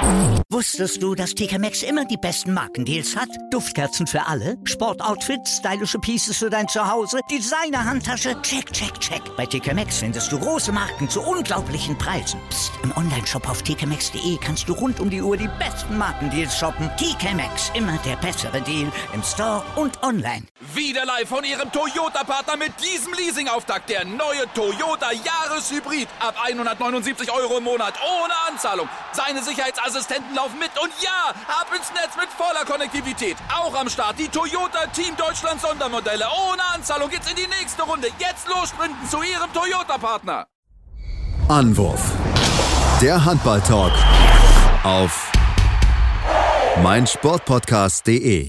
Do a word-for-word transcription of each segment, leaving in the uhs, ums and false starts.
Wusstest du, dass T K Maxx immer die besten Markendeals hat? Duftkerzen für alle, Sportoutfits, stylische Pieces für dein Zuhause, Designer-Handtasche, check, check, check. Bei T K Maxx findest du große Marken zu unglaublichen Preisen. Psst. Im Onlineshop auf t k maxx punkt d e kannst du rund um die Uhr die besten Markendeals shoppen. T K Maxx, immer der bessere Deal im Store und online. Wieder live von Ihrem Toyota-Partner mit diesem Leasing-Auftakt. Der neue Toyota Jahreshybrid. Ab hundertneunundsiebzig Euro im Monat. Ohne Anzahlung. Seine Sicherheitsassistenten laufen mit. Und ja, ab ins Netz mit voller Konnektivität. Auch am Start die Toyota Team Deutschland Sondermodelle. Ohne Anzahlung geht's in die nächste Runde. Jetzt los sprinten zu Ihrem Toyota-Partner. Anwurf. Der Handball-Talk auf meinsportpodcast punkt de.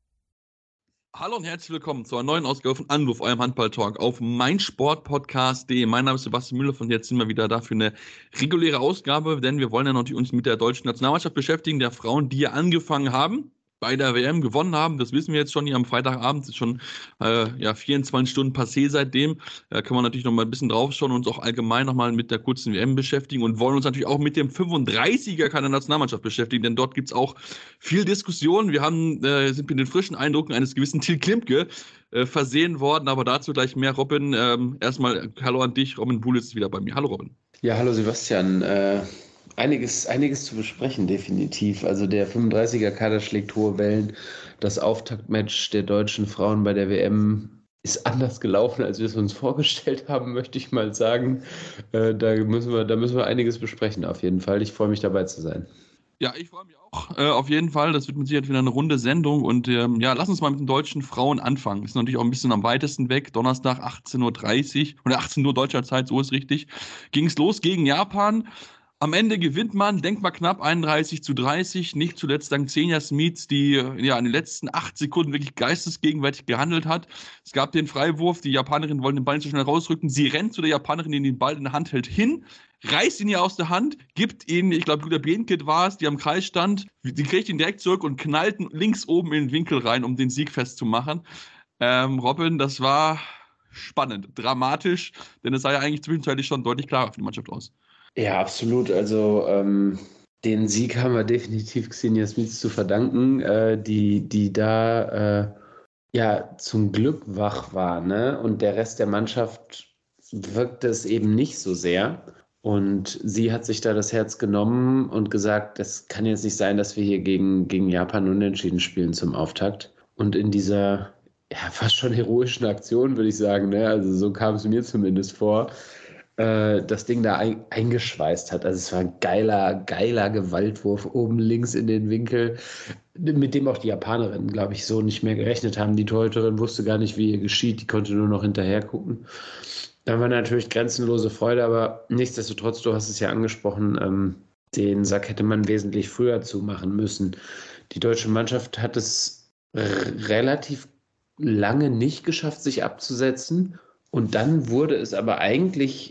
Hallo und herzlich willkommen zu einer neuen Ausgabe von Anwurf, eurem Handball-Talk auf meinsportpodcast punkt de. Mein Name ist Sebastian Müller und jetzt sind wir wieder da für eine reguläre Ausgabe, denn wir wollen ja natürlich uns mit der deutschen Nationalmannschaft beschäftigen, der Frauen, die ja angefangen haben, bei der W M gewonnen haben. Das wissen wir jetzt schon hier am Freitagabend. Es ist schon äh, ja, vierundzwanzig Stunden passé seitdem. Da können wir natürlich noch mal ein bisschen draufschauen und uns auch allgemein noch mal mit der kurzen W M beschäftigen und wollen uns natürlich auch mit dem fünfunddreißiger Kader Nationalmannschaft beschäftigen, denn dort gibt es auch viel Diskussion. Wir haben, äh, sind mit den frischen Eindrücken eines gewissen Till Klimke äh, versehen worden, aber dazu gleich mehr. Robin, ähm, erstmal hallo an dich. Robin Buhl ist wieder bei mir. Hallo Robin. Ja, hallo Sebastian. Äh Einiges, einiges zu besprechen, definitiv. Also der fünfunddreißiger Kader schlägt hohe Wellen. Das Auftaktmatch der deutschen Frauen bei der W M ist anders gelaufen, als wir es uns vorgestellt haben, möchte ich mal sagen. Äh, da müssen wir, da müssen wir einiges besprechen, auf jeden Fall. Ich freue mich, dabei zu sein. Ja, ich freue mich auch, äh, auf jeden Fall. Das wird mit Sicherheit wieder eine runde Sendung. Und ähm, ja, lass uns mal mit den deutschen Frauen anfangen. Ist natürlich auch ein bisschen am weitesten weg. Donnerstag achtzehn Uhr dreißig oder achtzehn Uhr deutscher Zeit, so ist richtig, ging es los gegen Japan. Am Ende gewinnt man, denkt mal knapp, einunddreißig zu dreißig, nicht zuletzt dank Xenia Smith, die ja in den letzten acht Sekunden wirklich geistesgegenwärtig gehandelt hat. Es gab den Freiwurf, die Japanerin wollte den Ball nicht so schnell rausrücken, sie rennt zu der Japanerin, die den Ball in der Hand hält, hin, reißt ihn ihr aus der Hand, gibt ihn, ich glaube, Julia Bienkit war es, die am Kreis stand, die kriegt ihn direkt zurück und knallt links oben in den Winkel rein, um den Sieg festzumachen. Ähm, Robin, das war spannend, dramatisch, denn es sah ja eigentlich zwischenzeitlich schon deutlich klarer für die Mannschaft aus. Ja, absolut. Also ähm, den Sieg haben wir definitiv Xenia Smith zu verdanken, äh, die, die da äh, ja zum Glück wach war, ne? Und der Rest der Mannschaft wirkte es eben nicht so sehr. Und sie hat sich da das Herz genommen und gesagt, das kann jetzt nicht sein, dass wir hier gegen, gegen Japan unentschieden spielen zum Auftakt. Und in dieser ja fast schon heroischen Aktion, würde ich sagen, ne? Also so kam es mir zumindest vor, das Ding da ein, eingeschweißt hat. Also es war ein geiler, geiler Gewaltwurf oben links in den Winkel, mit dem auch die Japanerinnen, glaube ich, so nicht mehr gerechnet haben. Die Torhüterin wusste gar nicht, wie ihr geschieht, die konnte nur noch hinterher gucken. Dann war natürlich grenzenlose Freude, aber nichtsdestotrotz, du hast es ja angesprochen, ähm, den Sack hätte man wesentlich früher zumachen müssen. Die deutsche Mannschaft hat es r- relativ lange nicht geschafft, sich abzusetzen. Und dann wurde es aber eigentlich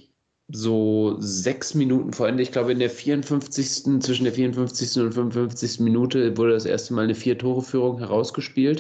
so sechs Minuten vor Ende, ich glaube in der vierundfünfzigsten zwischen der vierundfünfzigsten und fünfundfünfzigsten Minute wurde das erste Mal eine Vier-Tore-Führung herausgespielt.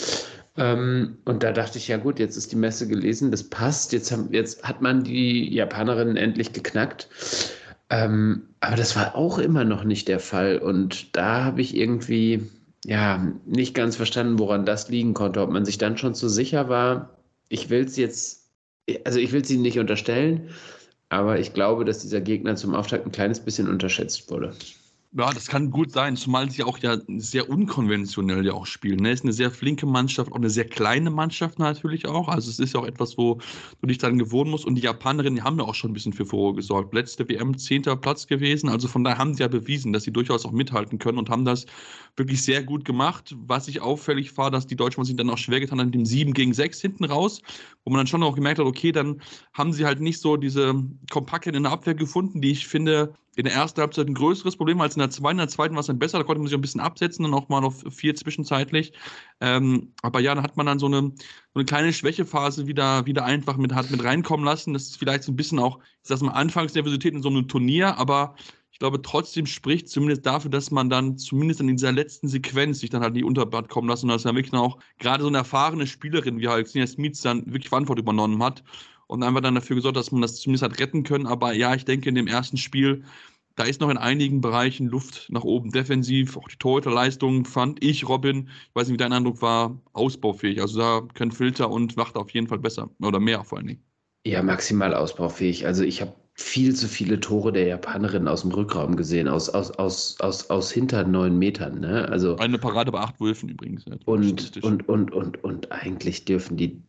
Ähm, und da dachte ich, ja gut, jetzt ist die Messe gelesen, das passt, jetzt, haben, jetzt hat man die Japanerinnen endlich geknackt. Ähm, aber das war auch immer noch nicht der Fall. Und da habe ich irgendwie ja nicht ganz verstanden, woran das liegen konnte, ob man sich dann schon zu sicher war. Ich will es jetzt, also ich will es ihnen nicht unterstellen, aber ich glaube, dass dieser Gegner zum Auftakt ein kleines bisschen unterschätzt wurde. Ja, das kann gut sein, zumal sie auch ja sehr unkonventionell ja auch spielen. Ne? Es ist eine sehr flinke Mannschaft, auch eine sehr kleine Mannschaft natürlich auch. Also es ist ja auch etwas, wo du dich dann gewohnen musst. Und die Japanerinnen, die haben ja auch schon ein bisschen für Furore gesorgt. Letzte W M zehnter Platz gewesen. Also von daher haben sie ja bewiesen, dass sie durchaus auch mithalten können und haben das wirklich sehr gut gemacht. Was ich auffällig war, dass die Deutschen sich dann auch schwer getan haben mit dem sieben gegen sechs hinten raus, wo man dann schon auch gemerkt hat, okay, dann haben sie halt nicht so diese Kompaktheit in der Abwehr gefunden, die ich finde, in der ersten Halbzeit ein größeres Problem als in der zweiten. In der zweiten war es dann besser, da konnte man sich ein bisschen absetzen, dann auch mal auf vier zwischenzeitlich. Ähm, aber ja, dann hat man dann so eine, so eine kleine Schwächephase wieder, wieder einfach mit, hat mit reinkommen lassen. Das ist vielleicht so ein bisschen auch, ich sag mal, Anfangsnervosität in so einem Turnier, aber ich glaube, trotzdem spricht zumindest dafür, dass man dann zumindest in dieser letzten Sequenz sich dann halt nicht unter Bad kommen lassen und dass ja wirklich auch gerade so eine erfahrene Spielerin wie halt Xenia Smith dann wirklich Verantwortung übernommen hat und einfach dann dafür gesorgt, dass man das zumindest hat retten können. Aber ja, ich denke, in dem ersten Spiel, da ist noch in einigen Bereichen Luft nach oben defensiv. Auch die Torhüterleistung fand ich, Robin, ich weiß nicht, wie dein Eindruck war, ausbaufähig. Also da können Filter und Wachter auf jeden Fall besser oder mehr vor allen Dingen. Ja, maximal ausbaufähig. Also ich habe viel zu viele Tore der Japanerin aus dem Rückraum gesehen, aus, aus, aus, aus, aus hinter neun Metern. Ne? Also, Eine Parade bei acht Würfen übrigens. Ja, und, und, und, und, und eigentlich dürfen die...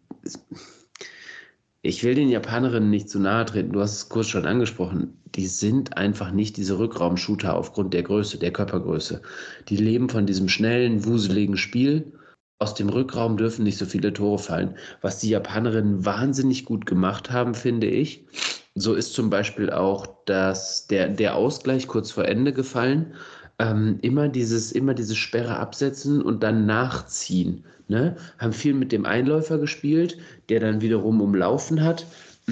Ich will den Japanerinnen nicht zu nahe treten, du hast es kurz schon angesprochen, die sind einfach nicht diese Rückraum-Shooter aufgrund der Größe, der Körpergröße. Die leben von diesem schnellen, wuseligen Spiel. Aus dem Rückraum dürfen nicht so viele Tore fallen. Was die Japanerinnen wahnsinnig gut gemacht haben, finde ich, so ist zum Beispiel auch das, der, der Ausgleich kurz vor Ende gefallen. Ähm, immer dieses, immer diese Sperre absetzen und dann nachziehen. Ne? Haben viel mit dem Einläufer gespielt, der dann wiederum umlaufen hat.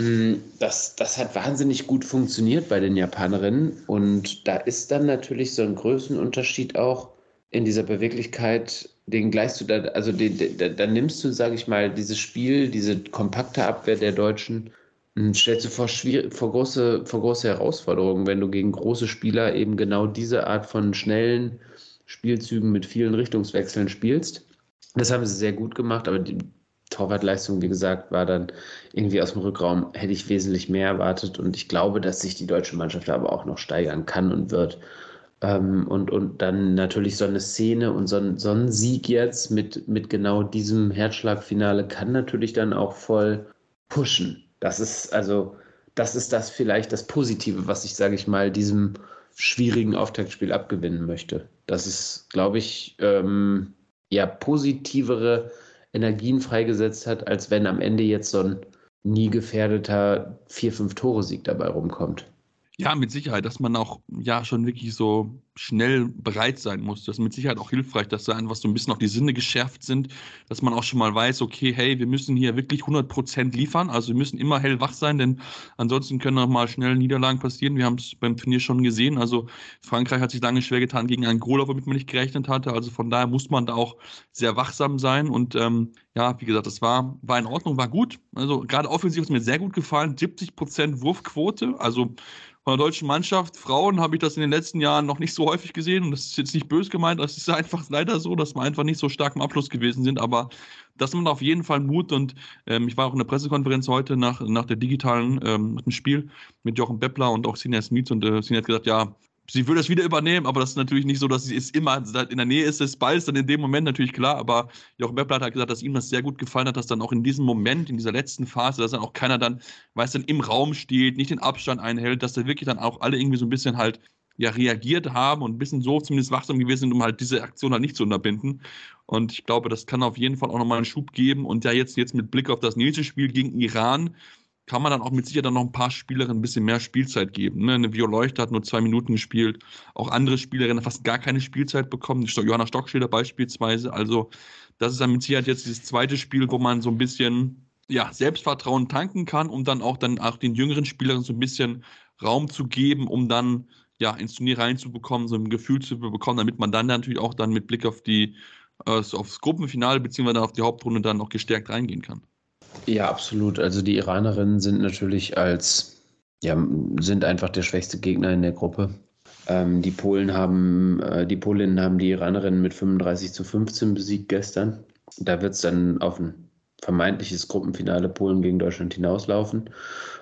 Das, das hat wahnsinnig gut funktioniert bei den Japanerinnen. Und da ist dann natürlich so ein Größenunterschied auch in dieser Beweglichkeit, den gleichst du da, also den, den, dann nimmst du, sage ich mal, dieses Spiel, diese kompakte Abwehr der Deutschen, stellst du vor, schwierig, vor, große, vor große Herausforderungen, wenn du gegen große Spieler eben genau diese Art von schnellen Spielzügen mit vielen Richtungswechseln spielst. Das haben sie sehr gut gemacht, aber die Torwartleistung, wie gesagt, war dann irgendwie aus dem Rückraum, hätte ich wesentlich mehr erwartet und ich glaube, dass sich die deutsche Mannschaft aber auch noch steigern kann und wird. Ähm, und, und dann natürlich so eine Szene und so ein, so ein Sieg jetzt mit, mit genau diesem Herzschlagfinale kann natürlich dann auch voll pushen. Das ist also, das ist das vielleicht das Positive, was ich, sage ich mal, diesem schwierigen Auftaktspiel abgewinnen möchte. Das ist, glaube ich, ähm, ja, positivere Energien freigesetzt hat, als wenn am Ende jetzt so ein nie gefährdeter vier fünf Tore Sieg dabei rumkommt. Ja, mit Sicherheit, dass man auch ja schon wirklich so schnell bereit sein muss. Das ist mit Sicherheit auch hilfreich, dass da einfach so ein bisschen auch die Sinne geschärft sind, dass man auch schon mal weiß, okay, hey, wir müssen hier wirklich hundert Prozent liefern, also wir müssen immer hellwach sein, denn ansonsten können auch mal schnell Niederlagen passieren. Wir haben es beim Turnier schon gesehen, also Frankreich hat sich lange schwer getan gegen Angola, womit man nicht gerechnet hatte, also von daher muss man da auch sehr wachsam sein und ähm, ja, wie gesagt, das war, war in Ordnung, war gut, also gerade offensiv ist mir sehr gut gefallen, siebzig Prozent Wurfquote, also von der deutschen Mannschaft, Frauen, habe ich das in den letzten Jahren noch nicht so häufig gesehen und das ist jetzt nicht böse gemeint, das ist einfach leider so, dass wir einfach nicht so stark im Abschluss gewesen sind, aber das macht auf jeden Fall Mut und ähm, ich war auch in der Pressekonferenz heute nach, nach der digitalen ähm, Spiel mit Jochen Beppler und auch Sinja Smits und äh, Sinja hat gesagt, ja, sie will das wieder übernehmen, aber das ist natürlich nicht so, dass sie es immer in der Nähe ist des Balls, dann in dem Moment natürlich klar, aber Jochen Beppler hat gesagt, dass ihm das sehr gut gefallen hat, dass dann auch in diesem Moment, in dieser letzten Phase, dass dann auch keiner dann, weiß dann, im Raum steht, nicht den Abstand einhält, dass da wirklich dann auch alle irgendwie so ein bisschen halt ja reagiert haben und ein bisschen so zumindest wachsam gewesen sind, um halt diese Aktion halt nicht zu unterbinden. Und ich glaube, das kann auf jeden Fall auch nochmal einen Schub geben und ja jetzt, jetzt mit Blick auf das nächste Spiel gegen Iran, kann man dann auch mit Sicherheit dann noch ein paar Spielerinnen ein bisschen mehr Spielzeit geben. Ne? Eine Vio Leuchter hat nur zwei Minuten gespielt, auch andere Spielerinnen haben fast gar keine Spielzeit bekommen, Johanna Stockschilder beispielsweise. Also das ist dann mit Sicherheit jetzt dieses zweite Spiel, wo man so ein bisschen ja, Selbstvertrauen tanken kann, um dann auch, dann auch den jüngeren Spielerinnen so ein bisschen Raum zu geben, um dann ja, ins Turnier reinzubekommen, so ein Gefühl zu bekommen, damit man dann natürlich auch dann mit Blick auf die äh, aufs Gruppenfinale beziehungsweise auf die Hauptrunde dann noch gestärkt reingehen kann. Ja, absolut. Also die Iranerinnen sind natürlich als, ja, sind einfach der schwächste Gegner in der Gruppe. Ähm, die Polen haben, äh, die Polinnen haben die Iranerinnen mit fünfunddreißig zu fünfzehn besiegt gestern. Da wird es dann auf ein vermeintliches Gruppenfinale Polen gegen Deutschland hinauslaufen.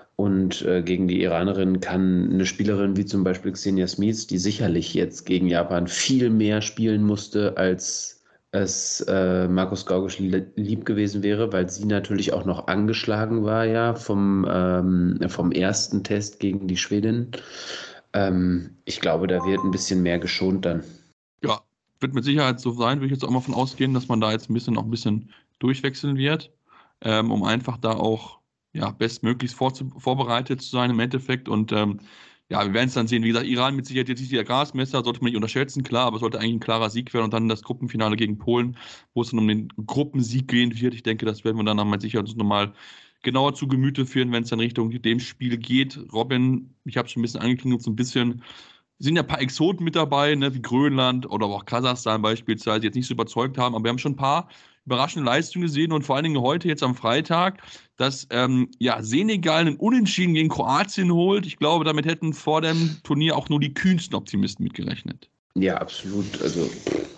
Und äh, gegen die Iranerinnen kann eine Spielerin wie zum Beispiel Xenia Smits, die sicherlich jetzt gegen Japan viel mehr spielen musste, als es äh, Markus Gaugisch lieb gewesen wäre, weil sie natürlich auch noch angeschlagen war ja vom, ähm, vom ersten Test gegen die Schwedin. Ähm, ich glaube, da wird ein bisschen mehr geschont dann. Ja, wird mit Sicherheit so sein, würde ich jetzt auch mal von ausgehen, dass man da jetzt ein bisschen noch ein bisschen durchwechseln wird, ähm, um einfach da auch ja, bestmöglichst vor, vorbereitet zu sein im Endeffekt und ähm, ja, wir werden es dann sehen. Wie gesagt, Iran mit Sicherheit jetzt nicht der Grasmesser, sollte man nicht unterschätzen, klar, aber es sollte eigentlich ein klarer Sieg werden und dann das Gruppenfinale gegen Polen, wo es dann um den Gruppensieg gehen wird. Ich denke, das werden wir dann einmal sicher uns nochmal genauer zu Gemüte führen, wenn es dann Richtung dem Spiel geht. Robin, ich habe schon ein bisschen angeklingelt, so ein bisschen, sind ja ein paar Exoten mit dabei, ne, wie Grönland oder auch Kasachstan beispielsweise, die jetzt nicht so überzeugt haben, aber wir haben schon ein paar überraschende Leistung gesehen und vor allen Dingen heute, jetzt am Freitag, dass ähm, ja, Senegal einen Unentschieden gegen Kroatien holt. Ich glaube, damit hätten vor dem Turnier auch nur die kühnsten Optimisten mitgerechnet. Ja, absolut. Also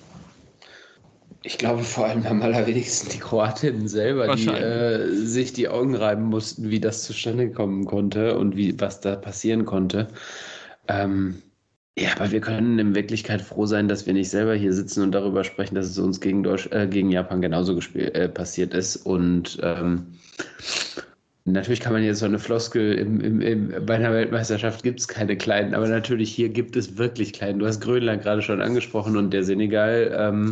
ich glaube vor allem am allerwenigsten die Kroatinnen selber, die äh, sich die Augen reiben mussten, wie das zustande kommen konnte und wie was da passieren konnte. Ähm, ja, aber wir können in Wirklichkeit froh sein, dass wir nicht selber hier sitzen und darüber sprechen, dass es uns gegen, Deutsch, äh, gegen Japan genauso gespielt, äh, passiert ist. Und ähm, natürlich kann man jetzt so eine Floskel, im, im, im, bei einer Weltmeisterschaft gibt es keine Kleinen, aber natürlich hier gibt es wirklich Kleinen. Du hast Grönland gerade schon angesprochen und der Senegal ähm,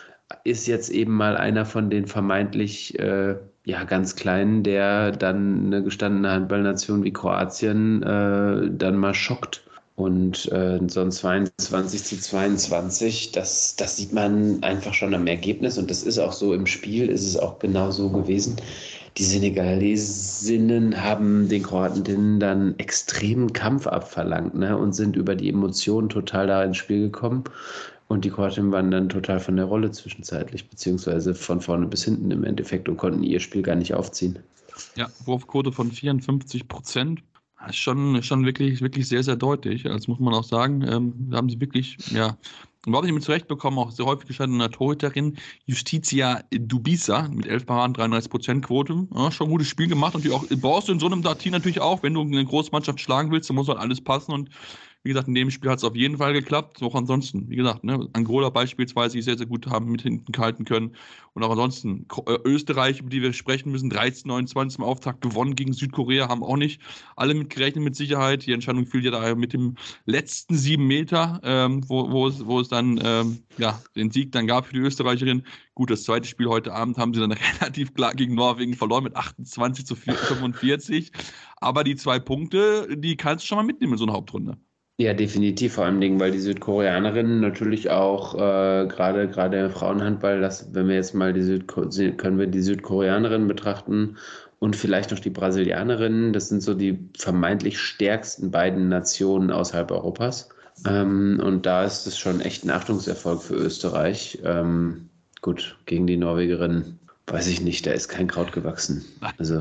ist jetzt eben mal einer von den vermeintlich äh, ja, ganz Kleinen, der dann eine gestandene Handballnation wie Kroatien äh, dann mal schockt. Und äh, so ein zweiundzwanzig zu zweiundzwanzig, das, das sieht man einfach schon am Ergebnis und das ist auch so im Spiel, ist es auch genau so gewesen. Die Senegalesinnen haben den Kroatinnen dann extremen Kampf abverlangt, ne, und sind über die Emotionen total da ins Spiel gekommen. Und die Kroatinnen waren dann total von der Rolle zwischenzeitlich, beziehungsweise von vorne bis hinten im Endeffekt und konnten ihr Spiel gar nicht aufziehen. Ja, Wurfquote von vierundfünfzig Prozent. Das ist schon, schon wirklich, wirklich sehr, sehr deutlich. Das muss man auch sagen. Ähm, da haben sie wirklich, ja, überhaupt nicht mit zurechtbekommen, auch sehr häufig gestandene Torhüterin Justitia Dubisa mit elf Paraden, dreiunddreißig Prozent Quote. Ja, schon ein gutes Spiel gemacht. Und auch brauchst du in so einem Team natürlich auch, wenn du eine Großmannschaft schlagen willst, dann muss halt alles passen. Und wie gesagt, in dem Spiel hat es auf jeden Fall geklappt. Auch ansonsten, wie gesagt, ne, Angola beispielsweise, die sehr, sehr gut haben mit hinten halten können. Und auch ansonsten, Österreich, über die wir sprechen müssen, dreizehn neunundzwanzig im Auftakt gewonnen gegen Südkorea, haben auch nicht alle mitgerechnet mit Sicherheit. Die Entscheidung fiel ja da mit dem letzten sieben Meter, ähm, wo, wo, es, wo es dann ähm, ja, den Sieg dann gab für die Österreicherin. Gut, das zweite Spiel heute Abend haben sie dann relativ klar gegen Norwegen verloren mit achtundzwanzig zu fünfundvierzig. Aber die zwei Punkte, die kannst du schon mal mitnehmen in so einer Hauptrunde. Ja, definitiv, vor allem Dingen, weil die Südkoreanerinnen natürlich auch äh, gerade gerade im Frauenhandball, das, wenn wir jetzt mal die Südko- können wir die Südkoreanerinnen betrachten und vielleicht noch die Brasilianerinnen, das sind so die vermeintlich stärksten beiden Nationen außerhalb Europas. Ähm, und da ist es schon echt ein Achtungserfolg für Österreich. Ähm, gut, gegen die Norwegerinnen weiß ich nicht, da ist kein Kraut gewachsen. Also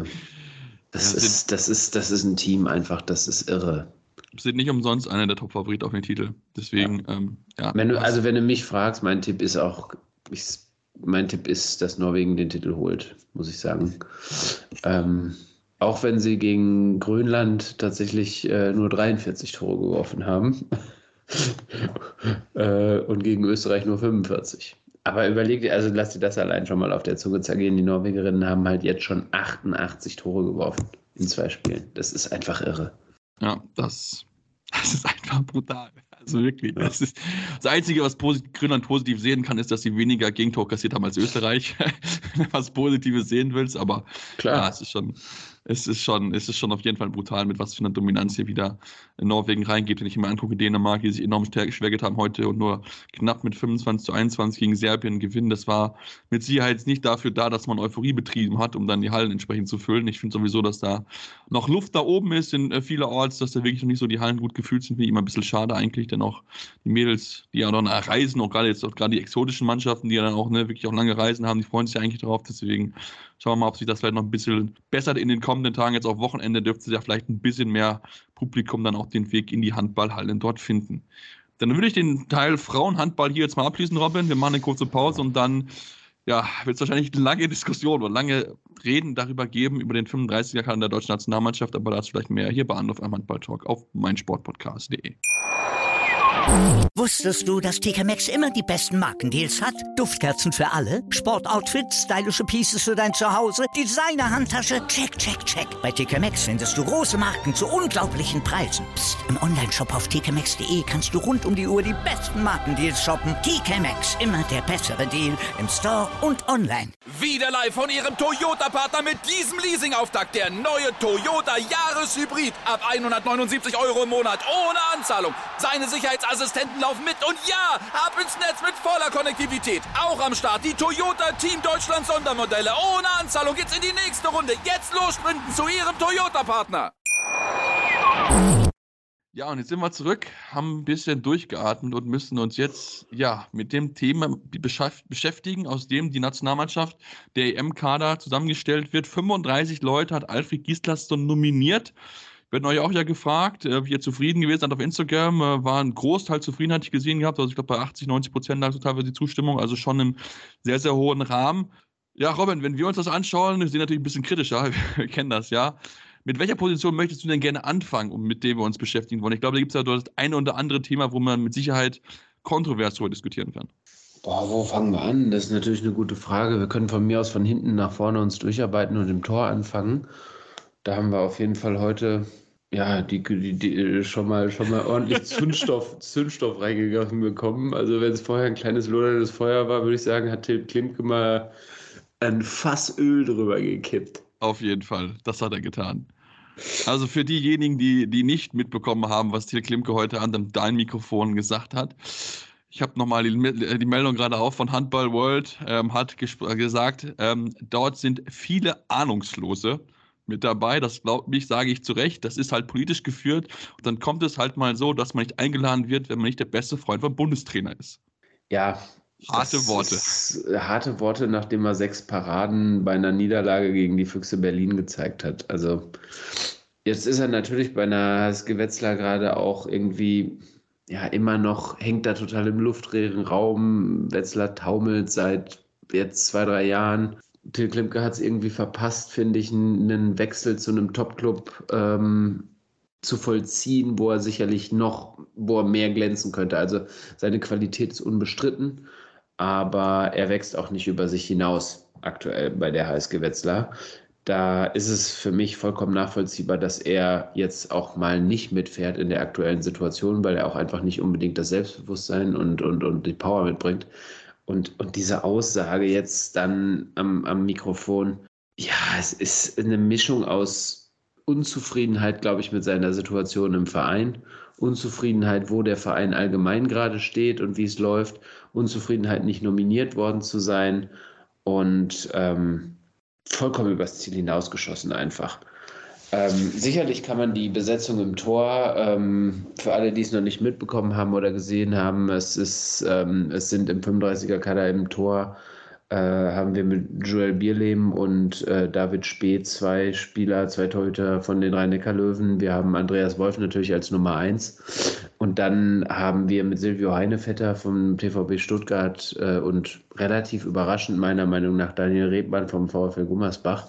das ja, ist, das ist, das ist ein Team einfach, das ist irre. Sind nicht umsonst einer der Top-Favoriten auf den Titel. Deswegen, ja. Ähm, ja. Wenn du, also wenn du mich fragst, mein Tipp ist auch, ich, mein Tipp ist, dass Norwegen den Titel holt, muss ich sagen. Ähm, auch wenn sie gegen Grönland tatsächlich äh, nur dreiundvierzig Tore geworfen haben äh, und gegen Österreich nur fünfundvierzig. Aber überleg dir, also lass dir das allein schon mal auf der Zunge zergehen. Die Norwegerinnen haben halt jetzt schon achtundachtzig Tore geworfen in zwei Spielen. Das ist einfach irre. Ja, das, das ist einfach brutal. Also wirklich. Ja. Das, ist, das Einzige, was posit- Grönland positiv sehen kann, ist, dass sie weniger Gegentor kassiert haben als Österreich. Was Positives sehen willst, aber klar, ja, es ist schon, es ist schon, es ist schon auf jeden Fall brutal, mit was für einer Dominanz hier wieder in Norwegen reingeht. Wenn ich mir angucke, Dänemark, die sich enorm schwer getan haben heute und nur knapp mit fünfundzwanzig zu einundzwanzig gegen Serbien gewinnen, das war mit Sicherheit nicht dafür da, dass man Euphorie betrieben hat, um dann die Hallen entsprechend zu füllen. Ich finde sowieso, dass da noch Luft da oben ist in äh, vielerorts, dass da wirklich noch nicht so die Hallen gut gefüllt sind, wie immer ein bisschen schade eigentlich, denn auch die Mädels, die ja noch reisen, auch gerade jetzt auch gerade die exotischen Mannschaften, die ja dann auch ne, wirklich auch lange Reisen haben, die freuen sich ja eigentlich drauf, deswegen schauen wir mal, ob sich das vielleicht noch ein bisschen bessert in den kommenden Tagen. Jetzt auf Wochenende dürfte ja vielleicht ein bisschen mehr Publikum dann auch den Weg in die Handballhallen dort finden. Dann würde ich den Teil Frauenhandball hier jetzt mal abschließen, Robin. Wir machen eine kurze Pause und dann ja, wird es wahrscheinlich eine lange Diskussion oder lange Reden darüber geben, über den fünfunddreißiger-Kader der deutschen Nationalmannschaft, aber dazu vielleicht mehr hier bei Anruf am Handball-Talk auf meinsportpodcast punkt de. Wusstest du, dass T K Maxx immer die besten Markendeals hat? Duftkerzen für alle, Sportoutfits, stylische Pieces für dein Zuhause, Designer-Handtasche, check, check, check. Bei T K Maxx findest du große Marken zu unglaublichen Preisen. Psst. Im Onlineshop auf t k maxx punkt de kannst du rund um die Uhr die besten Markendeals shoppen. T K Maxx, immer der bessere Deal im Store und online. Wieder live von ihrem Toyota-Partner mit diesem Leasing-Auftakt. Der neue Toyota Jahreshybrid. Ab hundertneunundsiebzig Euro im Monat ohne Anzahlung. Seine Sicherheitsassistenten laufen mit und ja, ab ins Netz mit voller Konnektivität. Auch am Start die Toyota Team Deutschland Sondermodelle. Ohne Anzahlung geht's in die nächste Runde. Jetzt los sprinten zu ihrem Toyota-Partner. Ja, und jetzt sind wir zurück, haben ein bisschen durchgeatmet und müssen uns jetzt ja mit dem Thema beschäft- beschäftigen, aus dem die Nationalmannschaft, der E M-Kader zusammengestellt wird. fünfunddreißig Leute hat Alfred Gislason nominiert. Wir hatten euch auch ja gefragt, äh, wie ihr zufrieden gewesen seid auf Instagram. Äh, war ein Großteil zufrieden, hatte ich gesehen gehabt. Also ich glaube bei achtzig, neunzig Prozent lag so teilweise die Zustimmung, also schon im sehr, sehr hohen Rahmen. Ja, Robin, wenn wir uns das anschauen, wir sind natürlich ein bisschen kritischer, wir kennen das ja. Mit welcher Position möchtest du denn gerne anfangen, um mit dem wir uns beschäftigen wollen? Ich glaube, da gibt es ja das eine oder andere Thema, wo man mit Sicherheit kontrovers darüber diskutieren kann. Boah, wo fangen wir an? Das ist natürlich eine gute Frage. Wir können von mir aus von hinten nach vorne uns durcharbeiten und im Tor anfangen. Da haben wir auf jeden Fall heute ja die, die, die schon mal schon mal ordentlich Zündstoff, Zündstoff reingegangen bekommen. Also wenn es vorher ein kleines loderndes Feuer war, würde ich sagen, hat Till Klimke mal ein Fass Öl drüber gekippt. Auf jeden Fall, das hat er getan. Also für diejenigen, die, die nicht mitbekommen haben, was Till Klimke heute an deinem Mikrofon gesagt hat. Ich habe nochmal die, die Meldung gerade auf von Handball World, ähm, hat gesagt, ähm, dort sind viele Ahnungslose mit dabei. Das glaubt mich, sage ich zu Recht. Das ist halt politisch geführt. Und dann kommt es halt mal so, dass man nicht eingeladen wird, wenn man nicht der beste Freund vom Bundestrainer ist. Ja. Harte Worte. Harte Worte, nachdem er sechs Paraden bei einer Niederlage gegen die Füchse Berlin gezeigt hat. Also jetzt ist er natürlich bei einer Heiske Wetzlar gerade auch irgendwie, ja, immer noch, hängt da total im luftleeren Raum. Wetzlar taumelt seit jetzt zwei, drei Jahren. Till Klimke hat es irgendwie verpasst, finde ich, einen Wechsel zu einem Top-Club ähm, zu vollziehen, wo er sicherlich noch, wo er mehr glänzen könnte. Also seine Qualität ist unbestritten, aber er wächst auch nicht über sich hinaus aktuell bei der H S G Wetzlar. Da ist es für mich vollkommen nachvollziehbar, dass er jetzt auch mal nicht mitfährt in der aktuellen Situation, weil er auch einfach nicht unbedingt das Selbstbewusstsein und, und, und die Power mitbringt. Und, und diese Aussage jetzt dann am, am Mikrofon, ja, es ist eine Mischung aus Unzufriedenheit, glaube ich, mit seiner Situation im Verein, Unzufriedenheit, wo der Verein allgemein gerade steht und wie es läuft, Unzufriedenheit, nicht nominiert worden zu sein und ähm, vollkommen übers Ziel hinausgeschossen einfach. Ähm, sicherlich kann man die Besetzung im Tor, ähm, für alle, die es noch nicht mitbekommen haben oder gesehen haben, es ist, ähm, es sind im fünfunddreißiger-Kader im Tor, äh, haben wir mit Joel Bierlehm und äh, David Speth zwei Spieler, zwei Torhüter von den Rhein-Neckar-Löwen. Wir haben Andreas Wolf natürlich als Nummer eins. Und dann haben wir mit Silvio Heinevetter vom T V B Stuttgart äh, und relativ überraschend meiner Meinung nach Daniel Rebmann vom VfL Gummersbach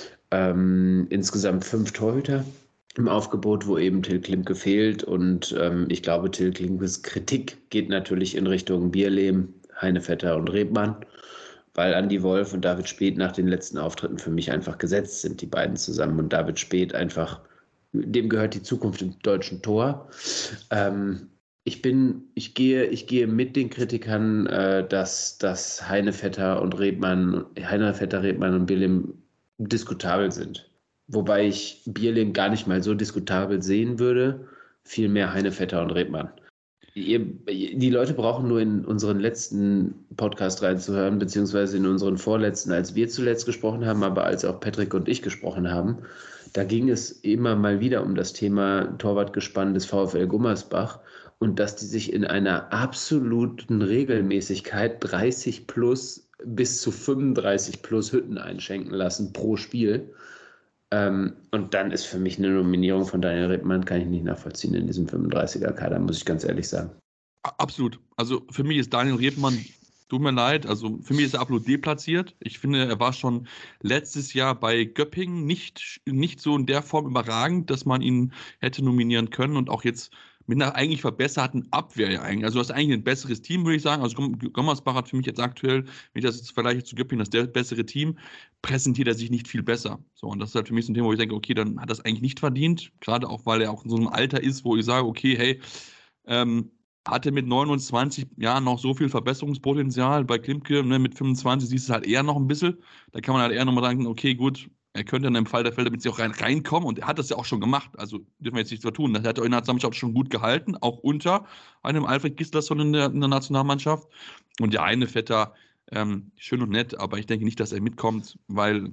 ähm, insgesamt fünf Torhüter im Aufgebot, wo eben Till Klimke fehlt. Und ähm, ich glaube, Till Klimkes Kritik geht natürlich in Richtung Bierlehm, Heinevetter und Rebmann, weil Andi Wolf und David Speth nach den letzten Auftritten für mich einfach gesetzt sind, die beiden zusammen. Und David Speth einfach, dem gehört die Zukunft im deutschen Tor. Ähm, ich bin, ich gehe, ich gehe mit den Kritikern, äh, dass, dass Heinevetter und Rebmann, Heinevetter, Rebmann und Bierlehm diskutabel sind. Wobei ich Bierlehm gar nicht mal so diskutabel sehen würde, vielmehr Heinevetter und Rebmann. Ihr, die Leute brauchen nur in unseren letzten Podcast reinzuhören, beziehungsweise in unseren vorletzten, als wir zuletzt gesprochen haben, aber als auch Patrick und ich gesprochen haben. Da ging es immer mal wieder um das Thema Torwartgespann des VfL Gummersbach und dass die sich in einer absoluten Regelmäßigkeit dreißig plus bis zu fünfunddreißig plus Hütten einschenken lassen pro Spiel. Ähm, und dann ist für mich eine Nominierung von Daniel Rebmann, kann ich nicht nachvollziehen in diesem fünfunddreißiger-Kader, muss ich ganz ehrlich sagen. Absolut. Also für mich ist Daniel Rebmann, tut mir leid, also für mich ist er absolut deplatziert. Ich finde, er war schon letztes Jahr bei Göppingen nicht, nicht so in der Form überragend, dass man ihn hätte nominieren können und auch jetzt mit einer eigentlich verbesserten Abwehr ja eigentlich. Also du hast eigentlich ein besseres Team, würde ich sagen. Also Gommersbach hat für mich jetzt aktuell, wenn ich das jetzt vergleiche zu Göppingen, das bessere Team, präsentiert er sich nicht viel besser. So, und das ist halt für mich so ein Thema, wo ich denke, okay, dann hat er es eigentlich nicht verdient. Gerade auch, weil er auch in so einem Alter ist, wo ich sage, okay, hey, ähm, hatte mit neunundzwanzig Jahren noch so viel Verbesserungspotenzial. Bei Klimke, ne, mit fünfundzwanzig siehst du halt eher noch ein bisschen. Da kann man halt eher nochmal sagen, okay, gut, er könnte in einem Fall der Fälle damit sie auch rein, reinkommen und er hat das ja auch schon gemacht. Also dürfen wir jetzt nichts vertun. Das hat er in der Nationalmannschaft schon gut gehalten, auch unter einem Alfred Gislason in der, in der Nationalmannschaft. Und der eine Vetter, ähm, schön und nett, aber ich denke nicht, dass er mitkommt, weil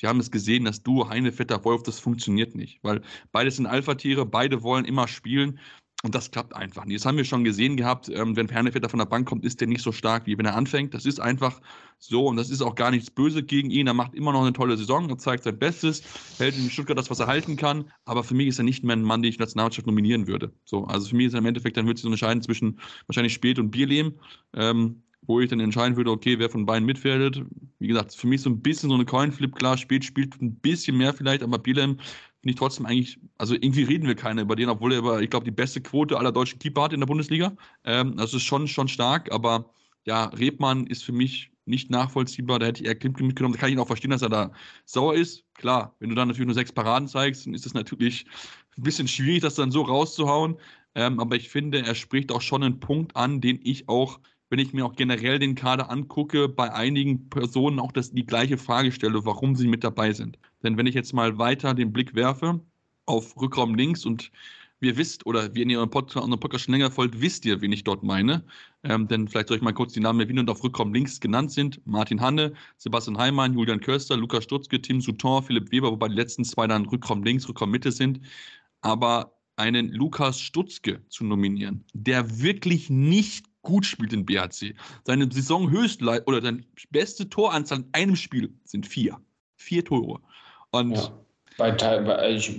Sie haben es gesehen, das Duo Heine-Vetter-Wolf, das funktioniert nicht, weil beide sind Alpha-Tiere, beide wollen immer spielen und das klappt einfach nicht. Das haben wir schon gesehen gehabt, ähm, wenn Heine-Vetter von der Bank kommt, ist der nicht so stark, wie wenn er anfängt. Das ist einfach so und das ist auch gar nichts Böse gegen ihn. Er macht immer noch eine tolle Saison, er zeigt sein Bestes, hält in Stuttgart das, was er halten kann, aber für mich ist er nicht mehr ein Mann, den ich in der Nationalmannschaft nominieren würde. So, also für mich ist er im Endeffekt, dann wird sich so entscheiden zwischen wahrscheinlich Spät und Bierlehm, ähm, wo ich dann entscheiden würde, okay, wer von beiden mitfährt. Wie gesagt, für mich so ein bisschen so eine Coinflip, klar, Spät spielt ein bisschen mehr vielleicht, aber Bierlehm finde ich trotzdem eigentlich, also irgendwie reden wir keiner über den, obwohl er über, ich glaube, die beste Quote aller deutschen Keeper hat in der Bundesliga. Ähm, das ist schon, schon stark, aber ja, Rebmann ist für mich nicht nachvollziehbar, da hätte ich eher Klimke mitgenommen, da kann ich ihn auch verstehen, dass er da sauer ist. Klar, wenn du dann natürlich nur sechs Paraden zeigst, dann ist es natürlich ein bisschen schwierig, das dann so rauszuhauen, ähm, aber ich finde, er spricht auch schon einen Punkt an, den ich auch, wenn ich mir auch generell den Kader angucke, bei einigen Personen auch das, die gleiche Frage stelle, warum sie mit dabei sind. Denn wenn ich jetzt mal weiter den Blick werfe auf Rückraum links und ihr wisst, oder wenn ihr unseren Podcast, unseren Podcast schon länger folgt, wisst ihr, wen ich dort meine. Ähm, denn vielleicht soll ich mal kurz die Namen erwähnen und auf Rückraum links genannt sind. Martin Hanne, Sebastian Heimann, Julian Köster, Lukas Stutzke, Tim Souton, Philipp Weber, wobei die letzten zwei dann Rückraum links, Rückraum Mitte sind. Aber einen Lukas Stutzke zu nominieren, der wirklich nicht gut spielt in B H C. Seine Saisonhöchstleit oder seine beste Toranzahl in einem Spiel sind vier. Vier Tore. Und ja, bei, bei ich,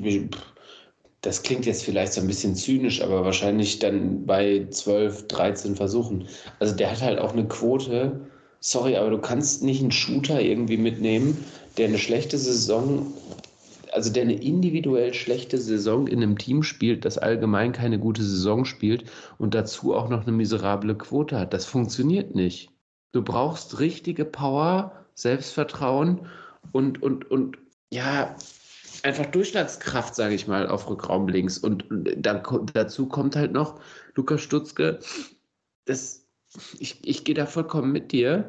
das klingt jetzt vielleicht so ein bisschen zynisch, aber wahrscheinlich dann bei zwölf, dreizehn Versuchen. Also der hat halt auch eine Quote, sorry, aber du kannst nicht einen Shooter irgendwie mitnehmen, der eine schlechte Saison, also der eine individuell schlechte Saison in einem Team spielt, das allgemein keine gute Saison spielt und dazu auch noch eine miserable Quote hat. Das funktioniert nicht. Du brauchst richtige Power, Selbstvertrauen und, und, und ja, einfach Durchschlagskraft, sage ich mal, auf Rückraum links. Und dann, dazu kommt halt noch Lukas Stutzke. Das, ich, ich gehe da vollkommen mit dir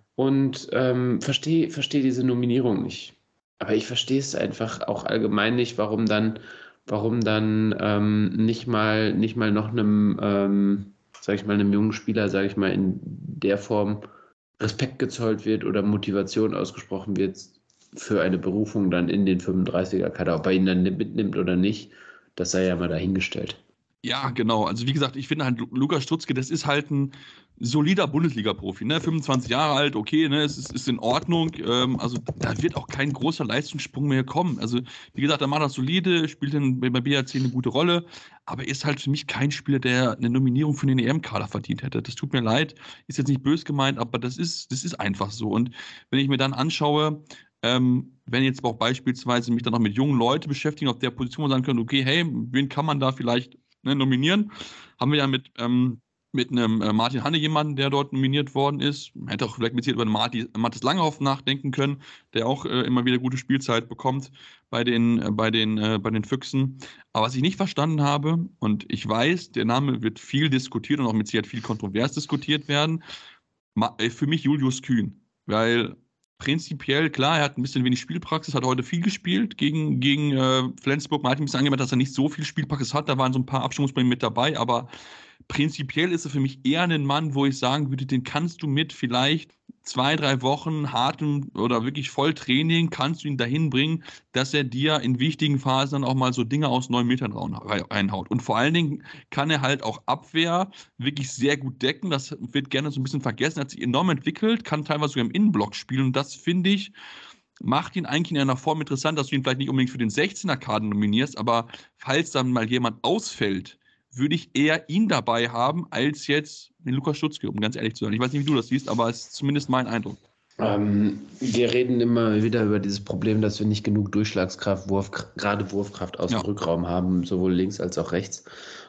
und ähm, verstehe versteh diese Nominierung nicht. Aber ich verstehe es einfach auch allgemein nicht, warum dann, warum dann ähm, nicht mal, nicht mal noch einem, ähm, sag ich mal, einem jungen Spieler, sage ich mal, in der Form Respekt gezollt wird oder Motivation ausgesprochen wird für eine Berufung dann in den fünfunddreißiger-Kader. Ob er ihn dann mitnimmt oder nicht, das sei ja mal dahingestellt. Ja, genau. Also wie gesagt, ich finde halt, Lukas Stutzke, das ist halt ein solider Bundesliga-Profi, ne? fünfundzwanzig Jahre alt, okay, ne? Es ist, ist in Ordnung. Ähm, also da wird auch kein großer Leistungssprung mehr kommen. Also wie gesagt, er macht das solide, spielt in, bei B H C eine gute Rolle, aber ist halt für mich kein Spieler, der eine Nominierung für den E M-Kader verdient hätte. Das tut mir leid, ist jetzt nicht böse gemeint, aber das ist, das ist einfach so. Und wenn ich mir dann anschaue, Ähm, wenn jetzt auch beispielsweise mich dann noch mit jungen Leuten beschäftigen, auf der Position, wo man sagen können, okay, hey, wen kann man da vielleicht ne, nominieren? Haben wir ja mit, ähm, mit einem äh, Martin Hanne jemanden, der dort nominiert worden ist. Man hätte auch vielleicht mit über Marti, Mathis Langhoff nachdenken können, der auch äh, immer wieder gute Spielzeit bekommt bei den, äh, bei, den, äh, bei den Füchsen. Aber was ich nicht verstanden habe, und ich weiß, der Name wird viel diskutiert und auch mit Sicherheit viel kontrovers diskutiert werden, ma- äh, für mich Julius Kühn, weil prinzipiell, klar, er hat ein bisschen wenig Spielpraxis, hat heute viel gespielt gegen, gegen äh, Flensburg. Man hat ein bisschen angemerkt, dass er nicht so viel Spielpraxis hat. Da waren so ein paar Abstimmungsprobleme mit dabei, aber prinzipiell ist er für mich eher ein Mann, wo ich sagen würde, den kannst du mit vielleicht zwei, drei Wochen hartem oder wirklich Volltraining, kannst du ihn dahin bringen, dass er dir in wichtigen Phasen dann auch mal so Dinge aus neun Metern reinhaut. Und vor allen Dingen kann er halt auch Abwehr wirklich sehr gut decken. Das wird gerne so ein bisschen vergessen. Er hat sich enorm entwickelt, kann teilweise sogar im Innenblock spielen. Und das, finde ich, macht ihn eigentlich in einer Form interessant, dass du ihn vielleicht nicht unbedingt für den sechzehner-Kader nominierst, aber falls dann mal jemand ausfällt, würde ich eher ihn dabei haben, als jetzt den Lukas Stutzke, um ganz ehrlich zu sein. Ich weiß nicht, wie du das siehst, aber es ist zumindest mein Eindruck. Ähm, wir reden immer wieder über dieses Problem, dass wir nicht genug Durchschlagskraft, Wurf, gerade Wurfkraft aus ja. dem Rückraum haben, sowohl links als auch rechts.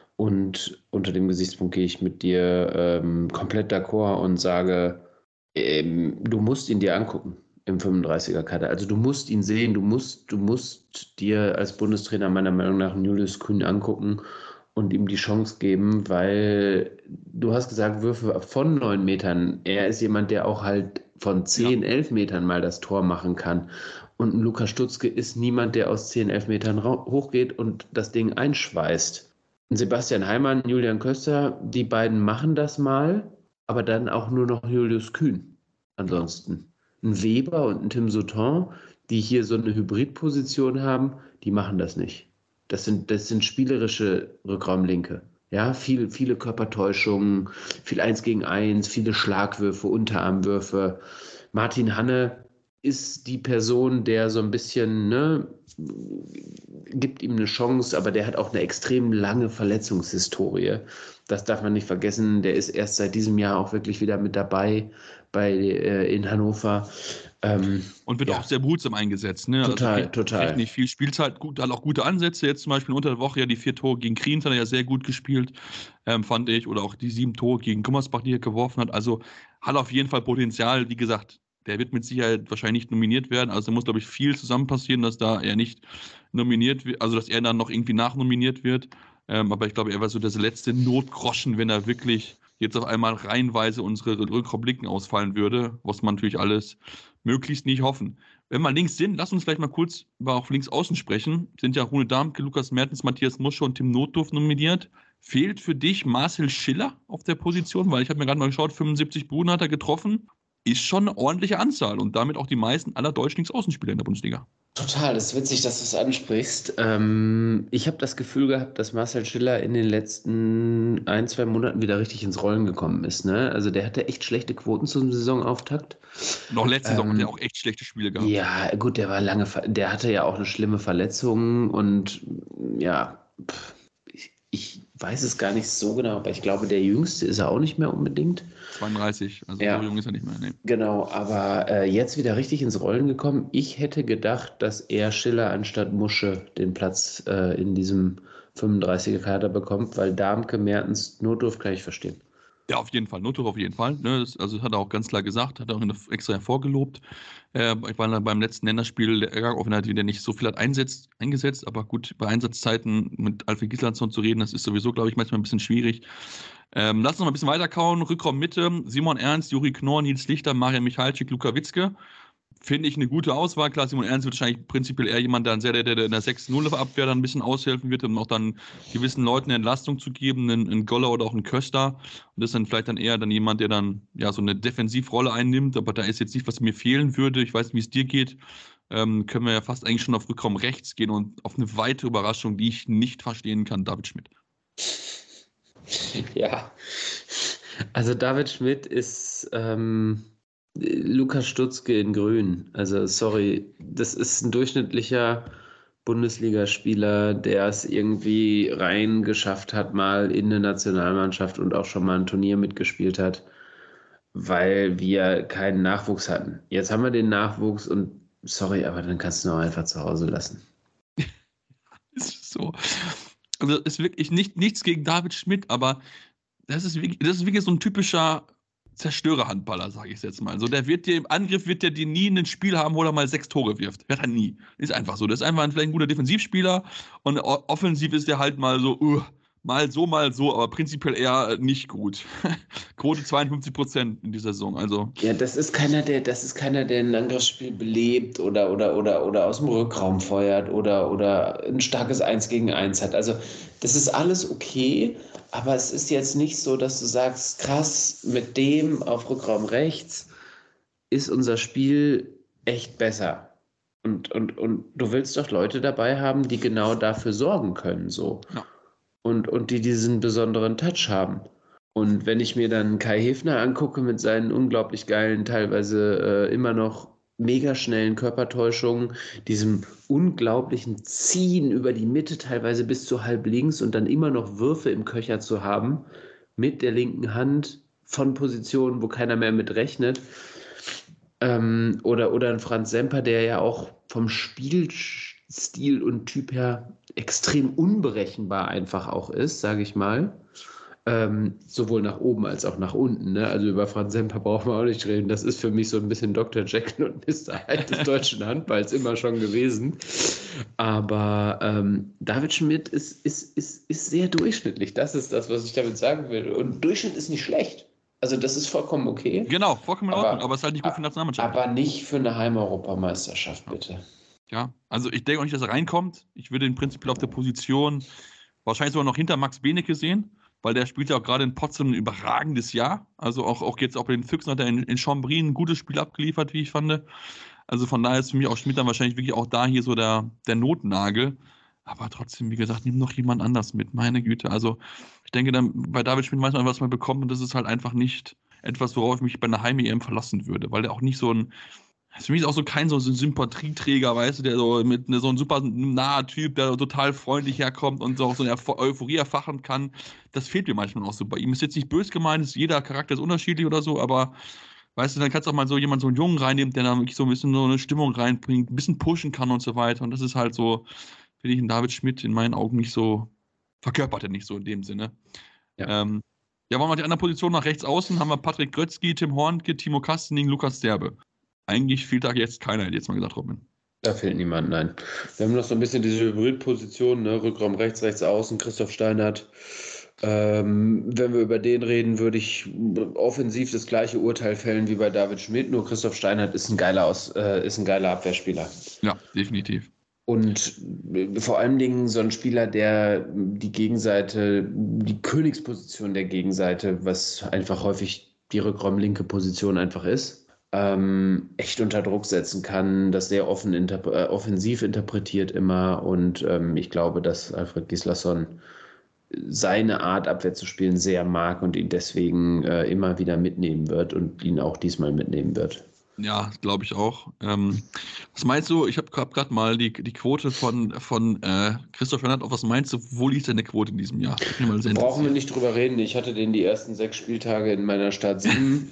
Und unter dem Gesichtspunkt gehe ich mit dir ähm, komplett d'accord und sage, ähm, du musst ihn dir angucken im fünfunddreißiger-Kader. Also du musst ihn sehen, du musst, du musst dir als Bundestrainer meiner Meinung nach Julius Kühn angucken und ihm die Chance geben, weil du hast gesagt, Würfe von neun Metern. Er ist jemand, der auch halt von zehn, ja. elf Metern mal das Tor machen kann. Und ein Lukas Stutzke ist niemand, der aus zehn, elf Metern ra- hochgeht und das Ding einschweißt. Ein Sebastian Heimann, Julian Köster, die beiden machen das mal, aber dann auch nur noch Julius Kühn. Ansonsten ein Weber und ein Tim Souton, die hier so eine Hybridposition haben, die machen das nicht. Das sind, das sind spielerische Rückraumlinke. Ja, viel, viele Körpertäuschungen, viel Eins gegen Eins, viele Schlagwürfe, Unterarmwürfe. Martin Hanne ist die Person, der so ein bisschen, ne, gibt ihm eine Chance, aber der hat auch eine extrem lange Verletzungshistorie. Das darf man nicht vergessen. Der ist erst seit diesem Jahr auch wirklich wieder mit dabei bei, äh, in Hannover. Ähm, und wird ja. auch sehr behutsam eingesetzt. Ne? Total, also kriegt, total. Kriegt nicht viel Spielzeit, gut, hat auch gute Ansätze. Jetzt zum Beispiel unter der Woche ja die vier Tore gegen Kriens hat er ja sehr gut gespielt, ähm, fand ich. Oder auch die sieben Tore gegen Gummersbach, die er geworfen hat. Also hat auf jeden Fall Potenzial. Wie gesagt, der wird mit Sicherheit wahrscheinlich nicht nominiert werden. Also da muss, glaube ich, viel zusammen passieren, dass da er nicht nominiert wird, also dass er dann noch irgendwie nachnominiert wird. Ähm, aber ich glaube, er war so das letzte Notgroschen, wenn er wirklich jetzt auf einmal reihenweise unsere Rückraumblicken ausfallen würde, was man natürlich alles möglichst nicht hoffen. Wenn wir links sind, lass uns vielleicht mal kurz über auch links außen sprechen. Sind ja Rune Darmke, Lukas Mertens, Matthias Musche und Tim Notdurft nominiert. Fehlt für dich Marcel Schiller auf der Position? Weil ich habe mir gerade mal geschaut, fünfundsiebzig Buden hat er getroffen. Ist schon eine ordentliche Anzahl und damit auch die meisten aller deutschen Linksaußenspieler in der Bundesliga. Total, das ist witzig, dass du es ansprichst. Ähm, ich habe das Gefühl gehabt, dass Marcel Schiller in den letzten ein, zwei Monaten wieder richtig ins Rollen gekommen ist. Ne? Also der hatte echt schlechte Quoten zum Saisonauftakt. Noch letzte Saison ähm, hat er auch echt schlechte Spiele gehabt. Ja, gut, der war lange, der hatte ja auch eine schlimme Verletzung und ja, ich, ich weiß es gar nicht so genau, aber ich glaube, der Jüngste ist er auch nicht mehr unbedingt. zweiunddreißig, also ja. so jung ist er nicht mehr. Nee. Genau, aber äh, jetzt wieder richtig ins Rollen gekommen. Ich hätte gedacht, dass er Schiller anstatt Musche den Platz äh, in diesem fünfunddreißiger-Kader bekommt, weil Darmke, Mertens, Notdurft kann ich verstehen. Ja, auf jeden Fall. Notdurft auf jeden Fall. Ne? Das, also das hat er auch ganz klar gesagt, hat er auch extra hervorgelobt. Äh, ich war beim letzten Länderspiel, auch wenn er wieder nicht so viel hat einsetzt, eingesetzt, aber gut, bei Einsatzzeiten mit Alfred Gislason zu reden, das ist sowieso, glaube ich, manchmal ein bisschen schwierig. Ähm, lass uns mal ein bisschen weiterkauen. Rückraum Mitte, Simon Ernst, Juri Knorr, Nils Lichter, Marian Michalczyk, Luka Witzke. Finde ich eine gute Auswahl. Klar, Simon Ernst wird wahrscheinlich prinzipiell eher jemand, der, der, der in der sechs null Abwehr dann ein bisschen aushelfen wird, um auch dann gewissen Leuten eine Entlastung zu geben, einen, einen Goller oder auch einen Köster. Und das ist dann vielleicht dann eher dann jemand, der dann ja so eine Defensivrolle einnimmt. Aber da ist jetzt nicht, was mir fehlen würde. Ich weiß nicht, wie es dir geht. Ähm, können wir ja fast eigentlich schon auf Rückraum rechts gehen und auf eine weitere Überraschung, die ich nicht verstehen kann, David Schmidt. Ja, also David Schmidt ist ähm, Lukas Stutzke in Grün. Also sorry, das ist ein durchschnittlicher Bundesligaspieler, der es irgendwie reingeschafft hat, mal in eine Nationalmannschaft und auch schon mal ein Turnier mitgespielt hat, weil wir keinen Nachwuchs hatten. Jetzt haben wir den Nachwuchs und sorry, aber dann kannst du ihn auch einfach zu Hause lassen. Ist so. Also ist wirklich nicht, nichts gegen David Schmidt, aber das ist wirklich, das ist wirklich so ein typischer Zerstörer-Handballer, sage ich jetzt mal. Also der wird dir im Angriff wird der dir nie ein Spiel haben, wo er mal sechs Tore wirft. Wird er nie. Ist einfach so. Das ist einfach ein, vielleicht ein guter Defensivspieler und offensiv ist der halt mal so, uh, mal so, mal so, aber prinzipiell eher nicht gut. Quote zweiundfünfzig Prozent in dieser Saison. Also. Ja, das ist keiner, der, das ist keiner, der ein Angriffsspiel belebt oder, oder, oder, oder aus dem Rückraum feuert oder, oder ein starkes eins gegen eins hat. Also das ist alles okay, aber es ist jetzt nicht so, dass du sagst, krass, mit dem auf Rückraum rechts ist unser Spiel echt besser. Und, und, und du willst doch Leute dabei haben, die genau dafür sorgen können, so. Ja. Und, und die diesen besonderen Touch haben. Und wenn ich mir dann Kai Häfner angucke mit seinen unglaublich geilen, teilweise äh, immer noch mega schnellen Körpertäuschungen, diesem unglaublichen Ziehen über die Mitte, teilweise bis zu halb links und dann immer noch Würfe im Köcher zu haben, mit der linken Hand von Positionen, wo keiner mehr mit rechnet. Ähm, oder, oder ein Franz Semper, der ja auch vom Spielstil und Typ her extrem unberechenbar einfach auch ist, sage ich mal. Ähm, sowohl nach oben als auch nach unten. Ne? Also über Franz Semper brauchen wir auch nicht reden. Das ist für mich so ein bisschen Doktor Jekyll und Mister Hyde des deutschen Handballs immer schon gewesen. Aber ähm, David Schmidt ist, ist, ist, ist sehr durchschnittlich. Das ist das, was ich damit sagen will. Und Durchschnitt ist nicht schlecht. Also das ist vollkommen okay. Genau, vollkommen in Ordnung, aber es ist halt nicht gut für die Nationalmannschaft. Aber nicht für eine Heimeuropameisterschaft, bitte. Ja, also ich denke auch nicht, dass er reinkommt. Ich würde ihn prinzipiell auf der Position wahrscheinlich sogar noch hinter Max Benecke sehen, weil der spielt ja auch gerade in Potsdam ein überragendes Jahr. Also auch, auch jetzt auch bei den Füchsen hat er in, in Chambry ein gutes Spiel abgeliefert, wie ich fand. Also von daher ist für mich auch Schmidt dann wahrscheinlich wirklich auch da hier so der, der Notnagel. Aber trotzdem, wie gesagt, nimm noch jemand anders mit. Meine Güte. Also ich denke dann, bei David Schmidt weiß man, was man bekommt. Und das ist halt einfach nicht etwas, worauf ich mich bei einer Heim-E M verlassen würde. Weil der auch nicht so ein, für mich ist auch so kein so, so ein Sympathieträger, weißt du, der so mit ne, so ein super naher Typ, der total freundlich herkommt und so auch so eine Euphorie erfachen kann. Das fehlt mir manchmal auch so bei ihm. Ist jetzt nicht böse gemeint, ist, jeder Charakter ist unterschiedlich oder so, aber weißt du, dann kannst du auch mal so jemanden, so einen Jungen reinnehmen, der da wirklich so ein bisschen so eine Stimmung reinbringt, ein bisschen pushen kann und so weiter. Und das ist halt so, finde ich, ein David Schmidt in meinen Augen nicht so, verkörpert er nicht so in dem Sinne. Ja, ähm, ja wollen wir die anderen Positionen nach rechts außen, haben wir Patrick Grötzky, Tim Hornke, Timo Kastening, Lukas Sterbe. Eigentlich fehlt da jetzt keiner, hätte ich jetzt mal gesagt, Robin. Da fehlt niemand, nein. Wir haben noch so ein bisschen diese Hybridposition, ne? Rückraum rechts, rechts außen, Christoph Steinert. Ähm, wenn wir über den reden, würde ich offensiv das gleiche Urteil fällen wie bei David Schmidt, nur Christoph Steinert ist ein geiler, Aus, äh, ist ein geiler Abwehrspieler. Ja, definitiv. Und vor allen Dingen so ein Spieler, der die Gegenseite, die Königsposition der Gegenseite, was einfach häufig die Rückraumlinke Position einfach ist, ähm, echt unter Druck setzen kann, das sehr offen interp- äh, offensiv interpretiert immer. Und ähm, ich glaube, dass Alfred Gislason seine Art, Abwehr zu spielen, sehr mag und ihn deswegen äh, immer wieder mitnehmen wird und ihn auch diesmal mitnehmen wird. Ja, glaube ich auch. Ähm, was meinst du? Ich habe hab gerade mal die, die Quote von, von äh, Christoph Steinert auf. Was meinst du? Wo liegt denn eine Quote in diesem Jahr? Brauchen wir nicht drüber reden. Ich hatte den die ersten sechs Spieltage in meiner Stadt sieben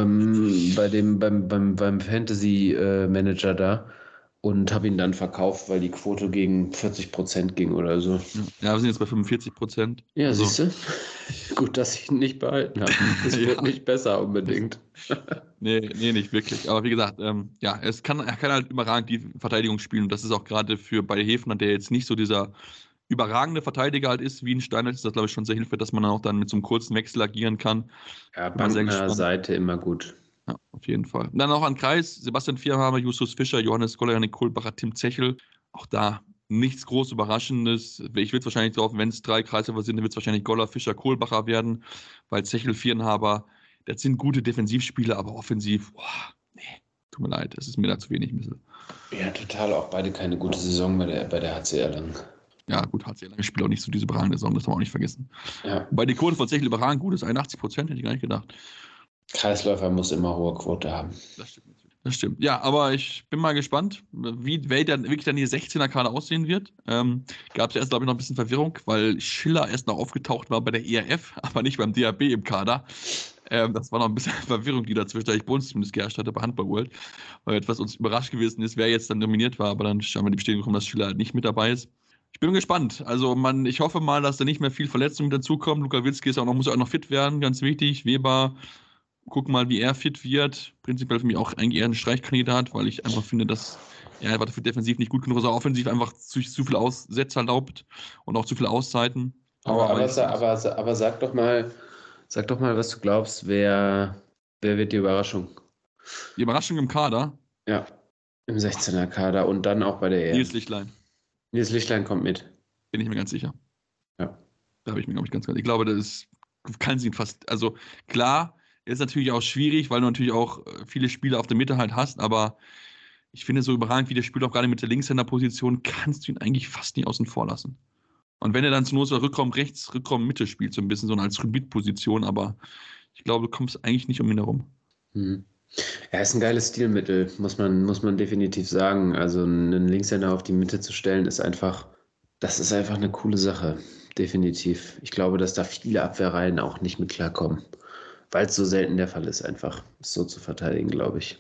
ähm, bei dem, beim, beim, beim Fantasy-Manager äh, da und habe ihn dann verkauft, weil die Quote gegen vierzig Prozent ging oder so. Ja, wir sind jetzt bei fünfundvierzig Prozent. Ja, also. Siehst du? Gut, dass ich ihn nicht behalten habe. Das wird ja. nicht besser unbedingt. Nee, nee, nicht wirklich. Aber wie gesagt, ähm, ja, es kann, er kann halt überragend die Verteidigung spielen. Und das ist auch gerade für bei Hefner, der jetzt nicht so dieser überragende Verteidiger halt ist, wie ein Steinert, ist das, glaube ich, schon sehr hilfreich, dass man dann auch dann mit so einem kurzen Wechsel agieren kann. Ja, Bankner Seite immer gut. Ja, auf jeden Fall. Und dann auch an Kreis, Sebastian Vierhammer, Justus Fischer, Johannes Goller, Janik Kohlbacher, Tim Zechel. Auch da nichts groß Überraschendes. Ich will es wahrscheinlich drauf, wenn es drei Kreisläufer sind, dann wird es wahrscheinlich Goller, Fischer, Kohlbacher werden, weil Zechel, Vierhammer, das sind gute Defensivspieler, aber offensiv, boah, nee, tut mir leid, das ist mir da zu wenig Missel. Ja, total, auch beide keine gute Saison bei der, bei der H C Erlangen. Ja, gut, H C Erlangen spielt auch nicht so diese überragende Saison, das darf man auch nicht vergessen. Ja. Bei die Quote von Zechel überragend gut ist, einundachtzig Prozent, hätte ich gar nicht gedacht. Kreisläufer muss immer hohe Quote haben. Das stimmt natürlich. Das stimmt. Ja, aber ich bin mal gespannt, wie wer dann wirklich dann die sechzehner-Kader aussehen wird. Ähm, Gab es erst, glaube ich, noch ein bisschen Verwirrung, weil Schiller erst noch aufgetaucht war bei der E R F, aber nicht beim D H B im Kader. Ähm, das war noch ein bisschen Verwirrung, die dazwischen, da ich bei uns zumindest geherrscht hatte bei Handball World. Weil etwas uns überrascht gewesen ist, wer jetzt dann nominiert war, aber dann haben wir die Bestätigung bekommen, dass Schiller halt nicht mit dabei ist. Ich bin gespannt. Also man, ich hoffe mal, dass da nicht mehr viel Verletzungen dazukommen. Luka Witzki ist auch noch, muss auch noch fit werden, ganz wichtig. Weber, gucken mal, wie er fit wird. Prinzipiell für mich auch eigentlich eher ein Streichkandidat, weil ich einfach finde, dass er einfach für defensiv nicht gut genug ist, also offensiv einfach zu, zu viel Aussätze erlaubt und auch zu viele Auszeiten. Aber, aber, aber, aber, aber sag doch mal, sag doch mal, was du glaubst, wer, wer wird die Überraschung? Die Überraschung im Kader? Ja, im sechzehner-Kader und dann auch bei der E M. Nils Lichtlein. Nils Lichtlein kommt mit. Bin ich mir ganz sicher. Ja. Da habe ich mir, glaube ich, ganz ganz. Ich glaube, das ist, kann sie fast, also klar, ist natürlich auch schwierig, weil du natürlich auch viele Spieler auf der Mitte halt hast, aber ich finde, so überragend wie der spielt, auch gerade mit der Linkshänder-Position, kannst du ihn eigentlich fast nie außen vor lassen. Und wenn er dann zu Not so Rückraum rechts, Rückraum Mitte spielt, so ein bisschen so als Rückbit-Position, aber ich glaube, du kommst eigentlich nicht um ihn herum. Mhm. Ja, ist ein geiles Stilmittel, muss man, muss man definitiv sagen. Also einen Linkshänder auf die Mitte zu stellen, ist einfach, das ist einfach eine coole Sache, definitiv. Ich glaube, dass da viele Abwehrreihen auch nicht mit klarkommen, weil es so selten der Fall ist, einfach so zu verteidigen, glaube ich.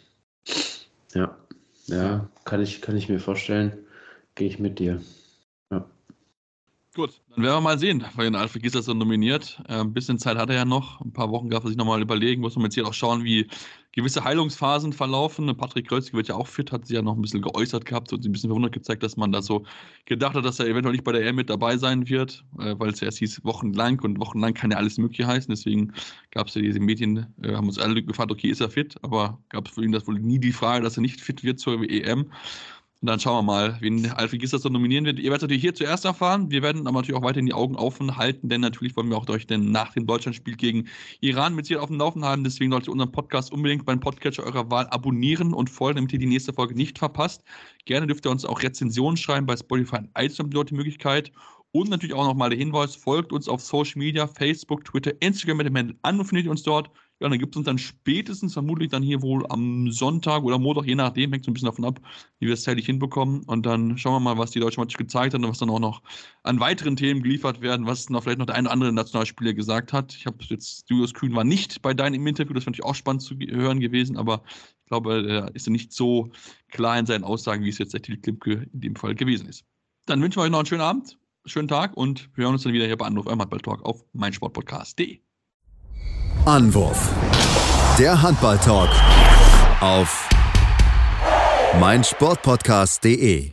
Ja, ja, kann ich, kann ich mir vorstellen, gehe ich mit dir. Ja. Gut, dann werden wir mal sehen, weil den Alfred Gislason nominiert. Äh, ein bisschen Zeit hat er ja noch. Ein paar Wochen darf er sich nochmal überlegen. Muss man jetzt hier auch schauen, wie gewisse Heilungsphasen verlaufen. Patrick Grötzky wird ja auch fit, hat sich ja noch ein bisschen geäußert gehabt und sich ein bisschen verwundert gezeigt, dass man da so gedacht hat, dass er eventuell nicht bei der E M mit dabei sein wird, äh, weil es ja erst hieß wochenlang und wochenlang kann ja alles Mögliche heißen. Deswegen gab es ja diese Medien, äh, haben uns alle gefragt, okay, ist er fit? Aber gab es für ihn das wohl nie die Frage, dass er nicht fit wird zur E M. Und dann schauen wir mal, wen Alfred Gislason nominieren wird. Ihr werdet es natürlich hier zuerst erfahren. Wir werden aber natürlich auch weiterhin die Augen offen halten, denn natürlich wollen wir auch euch denn nach dem Deutschlandspiel gegen Iran mit Sicherheit auf dem Laufen haben. Deswegen solltet ihr unseren Podcast unbedingt beim Podcatcher eurer Wahl abonnieren und folgen, damit ihr die nächste Folge nicht verpasst. Gerne dürft ihr uns auch Rezensionen schreiben bei Spotify und iTunes, habt ihr dort die Möglichkeit. Und natürlich auch nochmal der Hinweis, folgt uns auf Social Media, Facebook, Twitter, Instagram mit dem Handle an und findet ihr uns dort. Ja, dann gibt es uns dann spätestens vermutlich dann hier wohl am Sonntag oder Montag, je nachdem, hängt so ein bisschen davon ab, wie wir es zeitlich hinbekommen. Und dann schauen wir mal, was die deutsche Mannschaft gezeigt hat und was dann auch noch an weiteren Themen geliefert werden, was noch vielleicht noch der eine oder andere Nationalspieler gesagt hat. Ich habe jetzt, Julius Kühn war nicht bei deinem im Interview, das fand ich auch spannend zu hören gewesen, aber ich glaube, er ist ja nicht so klar in seinen Aussagen, wie es jetzt der Till Klimke in dem Fall gewesen ist. Dann wünschen wir euch noch einen schönen Abend, schönen Tag und wir hören uns dann wieder hier bei Anruf eurem Handball-Talk auf meinsportpodcast punkt de. Anwurf. Der Handball-Talk auf meinsportpodcast punkt de.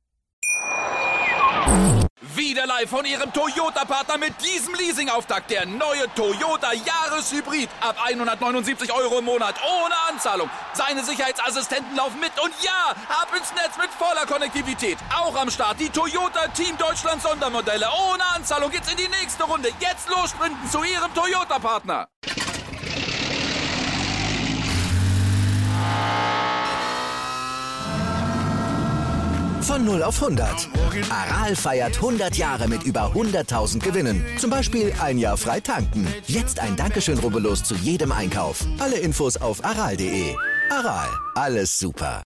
Wieder live von Ihrem Toyota-Partner mit diesem Leasing-Auftakt. Der neue Toyota Jahreshybrid. Ab hundertneunundsiebzig Euro im Monat. Ohne Anzahlung. Seine Sicherheitsassistenten laufen mit. Und ja, ab ins Netz mit voller Konnektivität. Auch am Start die Toyota Team Deutschland Sondermodelle. Ohne Anzahlung geht's in die nächste Runde. Jetzt los sprinten zu Ihrem Toyota-Partner. Von null auf hundert. Aral feiert hundert Jahre mit über hunderttausend Gewinnen. Zum Beispiel ein Jahr frei tanken. Jetzt ein Dankeschön, rubbellos zu jedem Einkauf. Alle Infos auf aral punkt de. Aral, alles super.